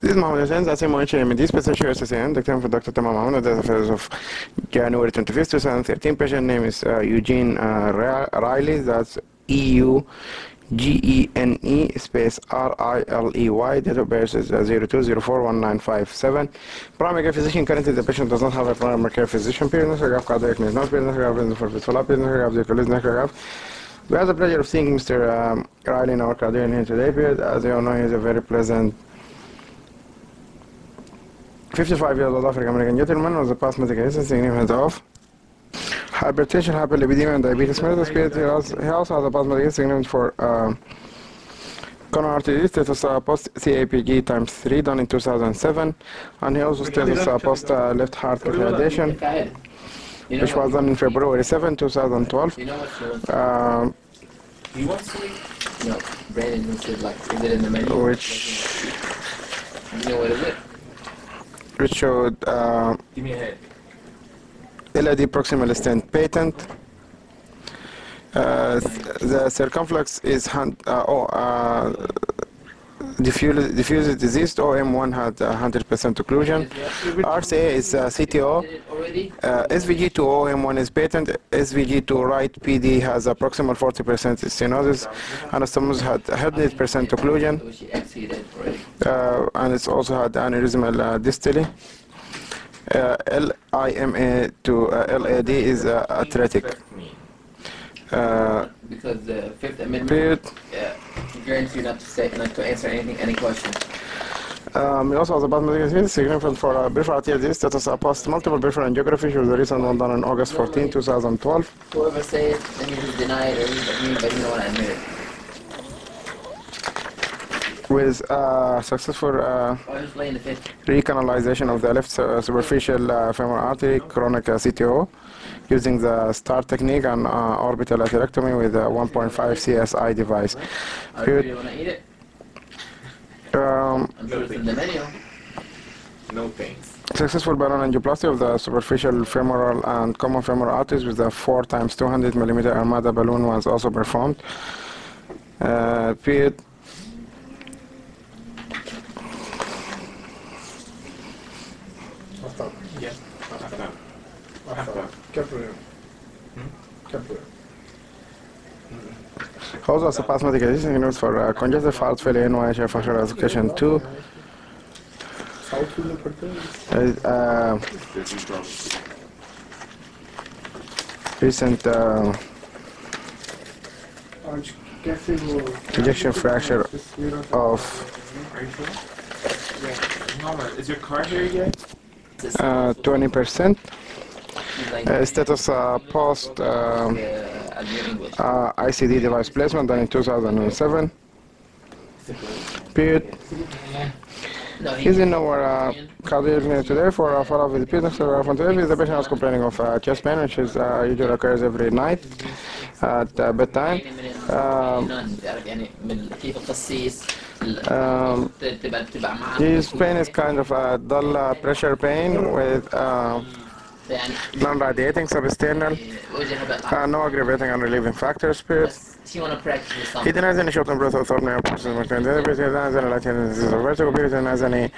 This is Mohammed Hussain, that's MD, Special SSN, Dr. for Dr. Tamam Mohammed, as of January 25th, 2013. Patient name is Eugene Riley, that's EUGENE space RILEY. Date of birth is 02041957. Primary care physician. Currently, the patient does not have a primary care physician. Period. Cardiac needs not. Period. For visual. Period. We have the pleasure of seeing Mr. Riley in our cardiac here today. Period. As you all know, he is a very pleasant 55 years old African American gentleman with a past medical history significant of hypertension, hyperlipidemia, and diabetes mellitus. He also has a past medical history significant for coronary artery disease, status post CAPG times 3 done in 2007, and he also status post left heart catheterization, which was done in February 7, 2012. You want sleep? No, Brandon said like, is it in the menu? Which You know what is it? which showed Give me a head. LAD proximal stent patent. The circumflex is diffuse diseased. OM1 had 100% occlusion. RCA is CTO. SVG to OM1 is patent. SVG to right PD has approximal 40% stenosis. Anastomosis had 100% occlusion. And it's also had aneurysmal dystole. LIMA to LAD is atretic. Because the Fifth Amendment guarantees you not to answer any questions. He also has a bad medical history significant for peripheral arterial disease status post multiple peripheral angiography. She was the recent one done on August 14, 2012. Whoever says it, then you just deny it, or but you don't want to admit it. With successful recanalization of the left superficial femoral artery, chronic CTO, using the STAR technique and orbital atherectomy with a 1.5 CSI device. Do you want to eat it? I'm sure it's in the menu. No pains. Successful balloon angioplasty of the superficial femoral and common femoral arteries with the 4 times 200 millimeter Armada balloon was also performed. Period. Also, as a past medical history used for congestive heart failure, NYHF functional education 2. Recent ejection fracture of Is your car here yet? 20%. Status post ICD device placement done in 2007. Period. He's in our cardiac unit today for a follow-up with the patient. The patient is complaining of chest pain, which is usually occurs every night at bedtime. His pain is kind of a dull pressure pain with non-radiating substernal, no aggravating and relieving factors. Period. He denies any short-term growth of thorn nerve process. He denies any light disease or vertigo. He denies any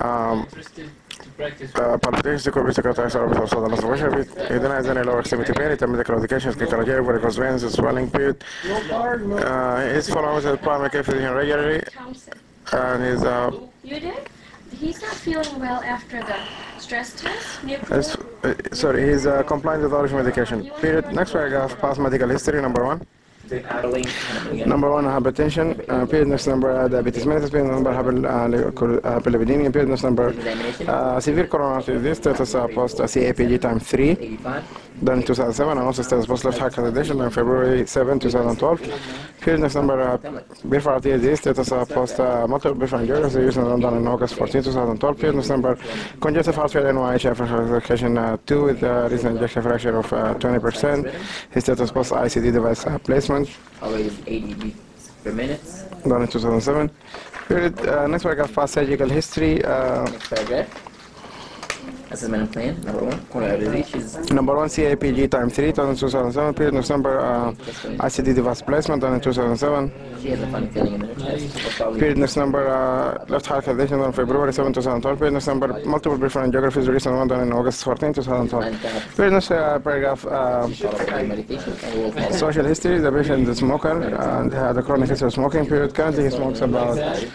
palpitation, corpuscular orbital soda pressure. He denies any lower extremity pain, intermittent claudications, clinical varicose veins, swelling. Period. He's following with a primary care physician regularly, and he's You did? He's not feeling well after the stress test? sorry, he's compliant with all of medication. Period. Next paragraph, past medical history, number 1. Number 1, hypertension. Period. Next number, diabetes mellitus. Period. Number, hyperlipidemia. Period. Next number, severe coronary disease. Status post CAPG time 3. Done in 2007, and also status post left heart catheterization on February 7, 2012. Period. Next number, peripheral arterial disease. Status post multiple peripheral angiography used and done in August 14, 2012. Period. Next number, congestive heart failure NYHF education 2 with recent ejection fracture of 20%. His status post ICD device placement. Always 80 beats per minute. Done in 2007. Period. Next paragraph, past surgical history. Next paragraph. assessment plan. Number 1, corner disease. She's Number 1, CAPG time 3, 2007. Period next number, ICD device placement done in 2007. she has a funny feeling in her chest. Most probably Period next number, left heart cavitation on February 7, 2012. Period next number, multiple different geographies, recent one done in August 14, 2012. Period next paragraph, medication. And we'll social history. The patient is a smoker and had a chronic history of smoking. Period. Currently he smokes about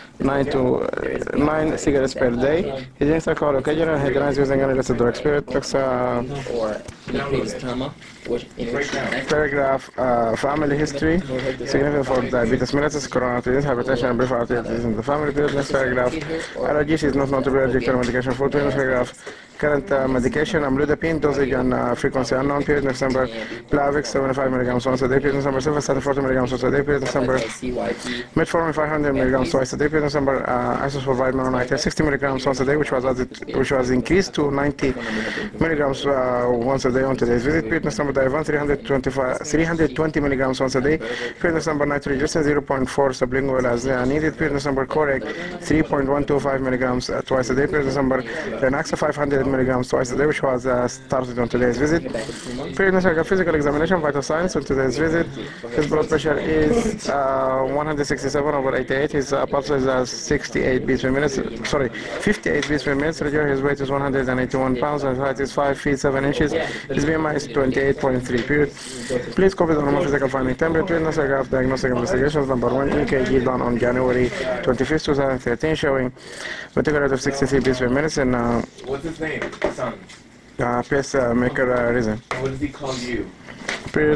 9 cigarettes per day. He drinks alcohol occasionally. He denies using any illicit drugs. Period. Next, or previous trauma, which in which paragraph, family history, significant for diabetes mellitus, coronary arteries, hypertension, and peripheral artery disease in the family. Period. Next paragraph, allergy. She is not known to be allergic to medication for 2. Next paragraph, current medication, amlodipine, dosage and frequency unknown. Period. Next number, Plavix, 75 milligrams once a day. Period. Next number, Simvastatin, 40 milligrams once a day. Period. Next number, metformin, 500 milligrams twice a day. Period. Next number, isosfovir melonite, 60 milligrams once a day, which was increased to 90 milligrams once a day on today's visit. Period. Next number, Divan, 320 milligrams once a day. Period. Next number, nitroglycerin, 0.4 sublingual as needed. Period. Next number, Coreg, 3.125 milligrams twice a day. Period. Next number, Renaxa, 500 milligrams twice a day, which was started on today's visit. Period. Next number, physical examination, vital signs on today's visit. His blood pressure is 167/88. His pulse is 68 beats per minute. Sorry, 58 beats per minute. His weight is 181 pounds. His height is 5 feet 7 inches. His BMI is 28.3. Period. Please copy the normal physical finding temperature. Next paragraph, diagnostic investigations. Number 1, EKG done on January 25th, 2013, showing vertical rate of 63 beats per minute and What's his name? Son. pacemaker rhythm. What does he call you? Period.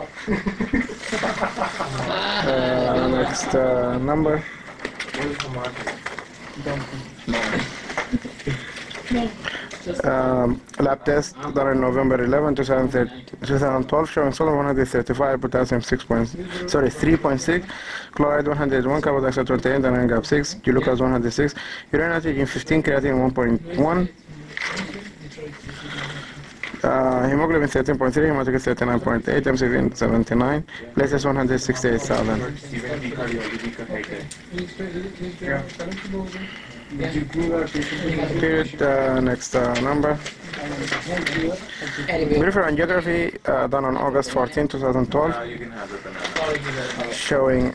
Next number. What is Hamad? Lab test done on November 11, 2012, showing sodium 135, potassium 3.6, chloride 101, carbon dioxide 28, and NGAP 6, glucose 106, urine antigen 15, creatine 1.1. Hemoglobin 13.3, hematocrit 39.8, MCV 79, platelets 168,000. Period. Next number. Peripheral angiography done on August 14, 2012, showing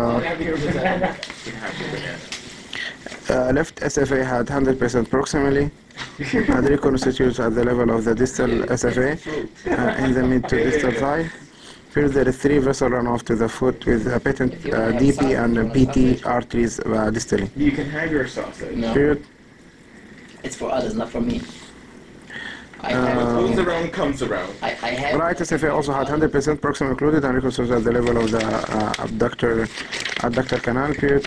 left SFA had 100% proximally and reconstitutes at the level of the distal SFA in the mid to distal thigh. Here there is 3 vessel runoff to the foot with a patent DP and PT arteries distally. You can have your sausage. No. Period. It's for others, not for me. What goes around comes around. I have. Right SFA also had 100% proximal included and reconstituted at the level of the abductor canal. Period.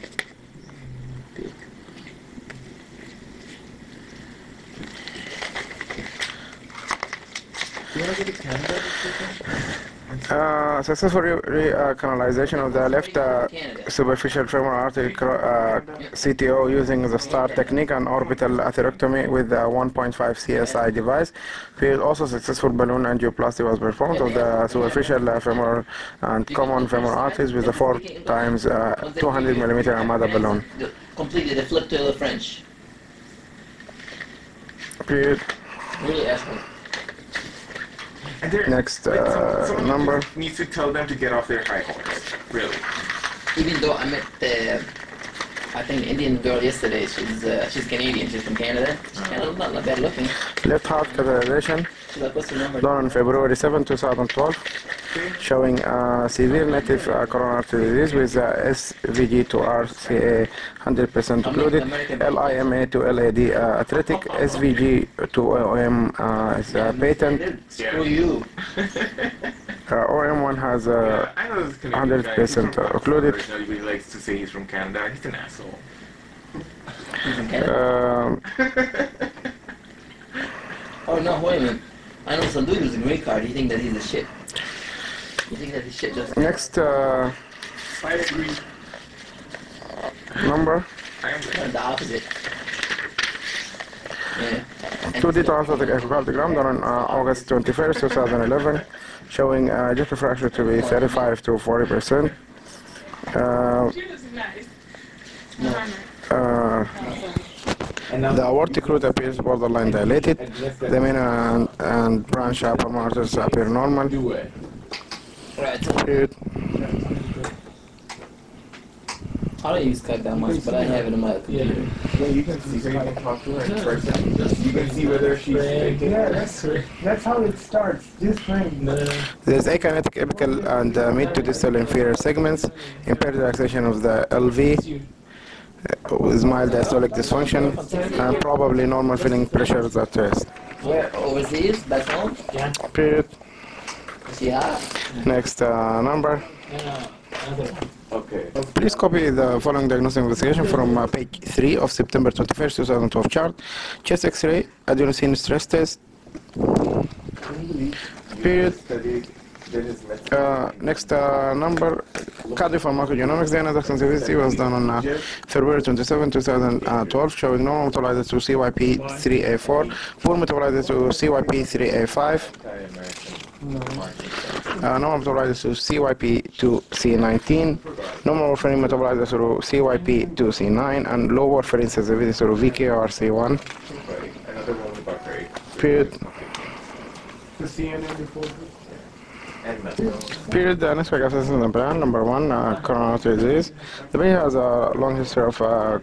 You want to go to Canada? Successful canalization of the left superficial femoral artery CTO using the STAR technique and orbital atherectomy with the 1.5 CSI device. Also successful balloon angioplasty was performed of the superficial femoral and common femoral arteries with the 4 times 200 millimeter Armada balloon. Completely the flip to the French. Period. Really asshole. And Next someone number. needs to tell them to get off their high horse. Really. Even though I met I think Indian girl yesterday. She's Canadian. She's from Canada. She's kind of not bad looking. Left heart catheterization She's like, what's the number? done on February 7, 2012, showing severe native coronary artery disease with SVG to RCA 100% included, LIMA to LAD athletic, SVG to OM is patent, Screw you. OM1 has I know this Canadian guy. 100% included. He likes to say he's from Canada. He's an asshole. She's from Canada. Oh no, wait a minute. I know some dude who's a green card. You think that he's a shit. You think that he's shit just... Next I agree. number. I am Kind of the opposite. Yeah. 2D transatic echocardiogram done on August 21st, 2011, showing ejection fraction to be 35 to 40%. The aortic root appears borderline dilated. The main and branch upper arteries appear normal. Right. Period. I don't use Skype that much, but I have it in my computer. Yeah, you can see, so you can talk to her in person. You can see whether she's faking. Yeah, that's how it starts. Just ring. There is akinetic apical and mid to distal inferior segments, impaired relaxation of the LV, with mild diastolic dysfunction, and probably normal feeling pressures at rest. Where? Overseas? Back home? Period. Yeah. Next number. Okay. Please copy the following diagnostic investigation from page 3 of September 21st, 2012 chart. Chest X-ray, adenosine stress test. Period. Next number, cardio pharmacogenomics data sensitivity was done on February 27, 2012, showing normal metabolized to CYP3A4, poor metabolized to CYP3A5, normal metabolized to CYP2C19, normal warfarin metabolized to CYP2C9, and low warfarin sensitivity to VKRC1. Period. The CNN before. Period. The next assessment of the plan. Number 1, coronary artery disease. The patient has a long history of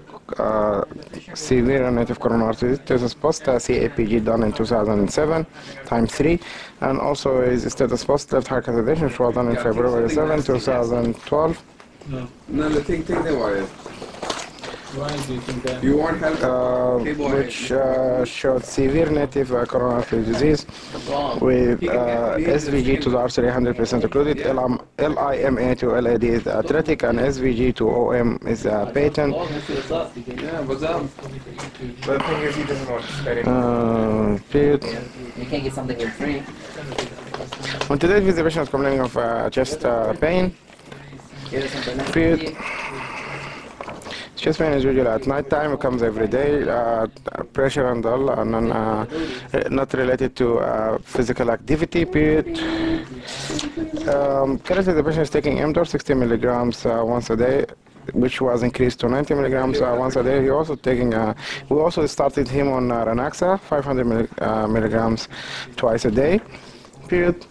severe native coronary artery disease. Status post CAPG done in 2007 times 3, and also is status post left heart catheterization, which was done in February 7, 2012. No, the thing about it. Why do you think that? You want help? Which showed severe native coronary artery disease with SVG to the artery 100% occluded, LIMA to LAD is athletic, and SVG to OM is patent. Yeah, what's up? But the thing is, he doesn't want to spend it. Period. You can't get something for free. On today's visit, the patient is complaining of chest pain. Period. Chest pain is usually at night time. It comes every day. Pressure and all, and not related to physical activity. Period. Currently, the patient is taking mTOR 60 milligrams once a day, which was increased to 90 milligrams once a day. He also taking. We also started him on Ranaxa 500 milligrams twice a day. Period.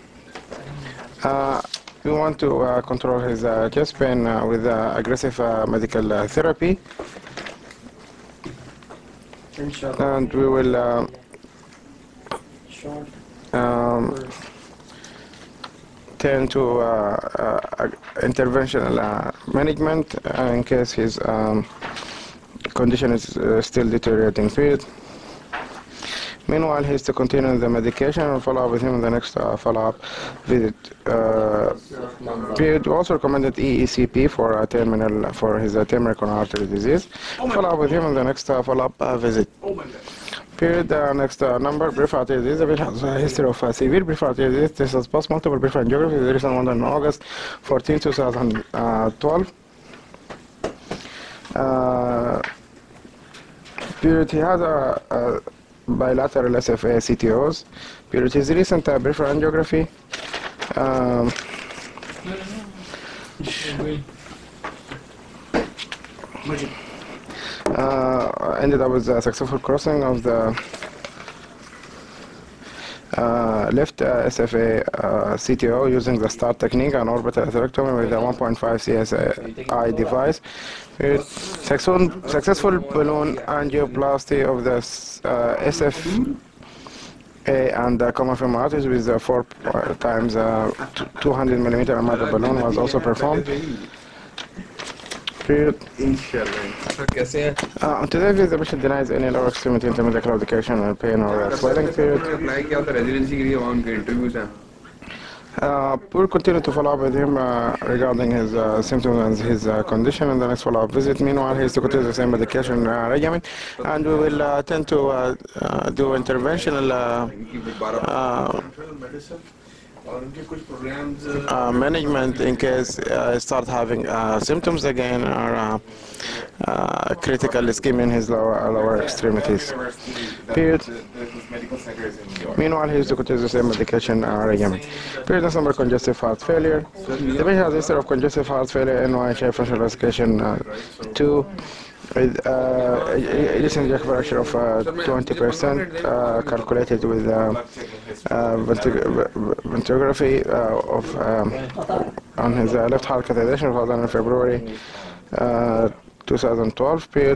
We want to control his chest pain with aggressive medical therapy, and we will turn to interventional management in case his condition is still deteriorating. Period. Meanwhile, he is to continue the medication and follow up with him in the next follow-up visit. Period. We also recommended EECP for his terminal coronary artery disease. Follow up with him in the next follow-up visit. Period. Next number, peripheral artery disease. We have a history of severe peripheral artery disease. This is post multiple peripheral angiography. The recent one on August 14, 2012. Period. He has a bilateral SFA CTOs. Period. His recent peripheral angiography ended up with a successful crossing of the left SFA CTO using the STAR technique and orbital atherectomy with a 1.5 CSI device. Successful balloon angioplasty of the SFA and common femoral arteries with 4 times 200 millimeter amount of balloon was also performed. Period. Today, the patient denies any lower extremity intermittent claudication or pain or swelling. Period. We'll continue to follow up with him regarding his symptoms and his condition in the next follow-up visit. Meanwhile, he is to continue the same medication regimen, and we will tend to do interventional management in case start having symptoms again or critical ischemia in his lower extremities. Period. Meanwhile, he is to continue the same medication regimen. Period. Next number, congestive heart failure. The patient has a history of congestive heart failure, NYHA functional classification 2. with recent fracture of 20%, calculated with ventrography of on his left heart catheterization was done in February 2012 period.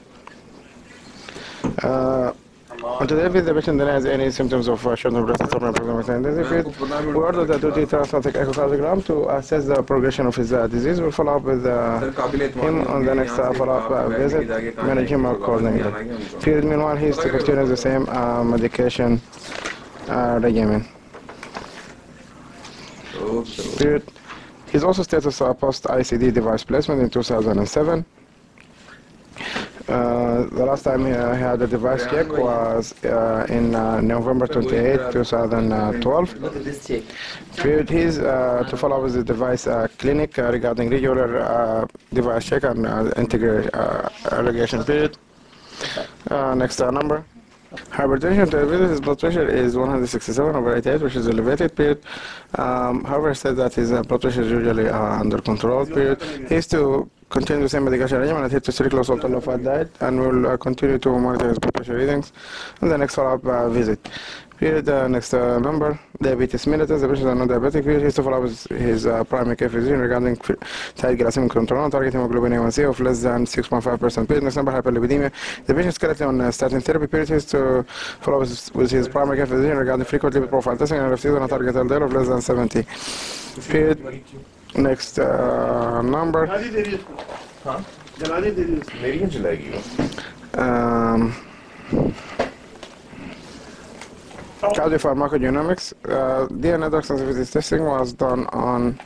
On today, if the patient denies any symptoms of short-term breast abdominal proximal period, we ordered the 2T transatlantic echocardiogram to assess the progression of his disease. We'll follow up with him on the next follow-up visit, manage him accordingly. Period. Meanwhile, he is to continue the same medication regimen. Period. He's also status post-ICD device placement in 2007. The last time he had a device check was in November 28, 2012. Period. He's to follow up with the device clinic regarding regular device check and integration period. Next number. Hypertension, diabetes, his blood pressure is 167/88, which is elevated period. However, said that his blood pressure is usually under control period. He is to continue the same medication regimen and hit to strict low salt and low fat diet, and we'll continue to monitor his blood pressure readings in the next follow-up visit. Period. Next number. Diabetes mellitus, the patient is non-diabetic. Period. He is to follow up with his primary care physician regarding tight glycemic control and target hemoglobin A1C of less than 6.5%. Period. Next number. Hyperlipidemia. The patient is currently on statin therapy. Period. He is to follow up with his primary care physician regarding frequent lipid profile testing and season target LDL of less than 70. Period. Next number. Cardiopharmacogenomics. DNA drug sensitivity testing was done on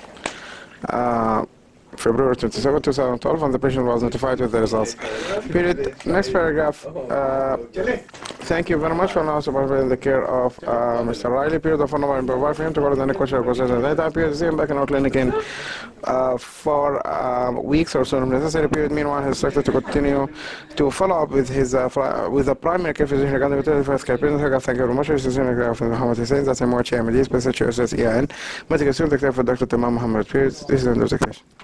February 27, 2012, and the patient was notified with the results. Period. Next paragraph. Thank you very much for now supervising the care of Mr. Riley. Period. The phone number and provide for him to go to the next question or process at any time. Period. See him back in our clinic in 4 weeks or so if necessary. Period. Meanwhile, he is expected to continue to follow up with his with the primary care physician regarding the first care. Thank you very much. This is Muhammad Hussein. That's MOH MD, special EIN. Medical student, Dr. Tamam Muhammad. Period. This is the end of the question.